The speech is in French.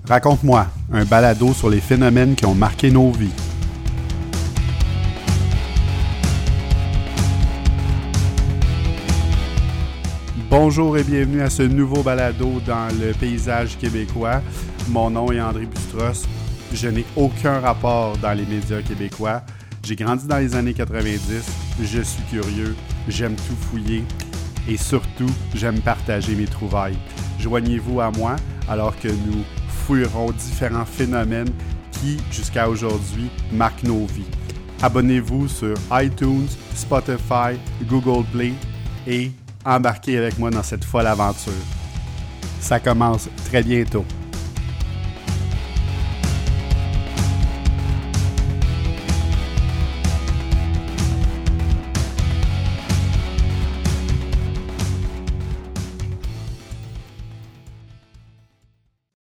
Raconte-moi, un balado sur les phénomènes qui ont marqué nos vies. Bonjour et bienvenue à ce nouveau balado dans le paysage québécois. Mon nom est André Bustros. Je n'ai aucun rapport dans les médias québécois. J'ai grandi dans les années 90. Je suis curieux. J'aime tout fouiller. Et surtout, j'aime partager mes trouvailles. Joignez-vous à moi alors que nous fouillerons différents phénomènes qui, jusqu'à aujourd'hui, marquent nos vies. Abonnez-vous sur iTunes, Spotify, Google Play et embarquez avec moi dans cette folle aventure. Ça commence très bientôt.